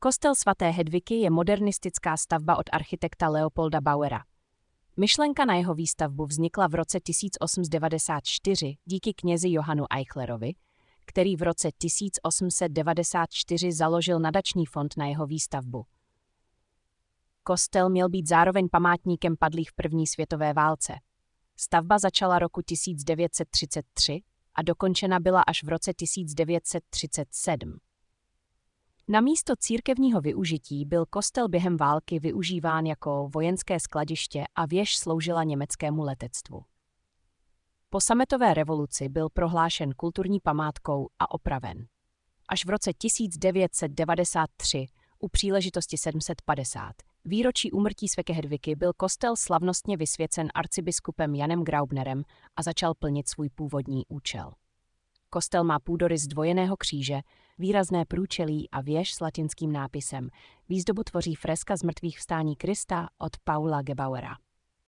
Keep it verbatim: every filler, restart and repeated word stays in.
Kostel svaté Hedviky je modernistická stavba od architekta Leopolda Bauera. Myšlenka na jeho výstavbu vznikla v roce tisíc osm set devadesát čtyři díky knězi Johanu Eichlerovi, který v roce tisíc osm set devadesát čtyři založil nadační fond na jeho výstavbu. Kostel měl být zároveň památníkem padlých v první světové válce. Stavba začala roku tisíc devět set třicet tři a dokončena byla až v roce tisíc devět set třicet sedm. Na místo církevního využití byl kostel během války využíván jako vojenské skladiště a věž sloužila německému letectvu. Po sametové revoluci byl prohlášen kulturní památkou a opraven. Až v roce tisíc devět set devadesát tři, u příležitosti sedm set padesát. výročí úmrtí sväté Hedviky, byl kostel slavnostně vysvěcen arcibiskupem Janem Graubnerem a začal plnit svůj původní účel. Kostel má půdorys zdvojeného kříže, výrazné průčelí a věž s latinským nápisem. Výzdobu tvoří freska z mrtvých vstání Krista od Paula Gebauera.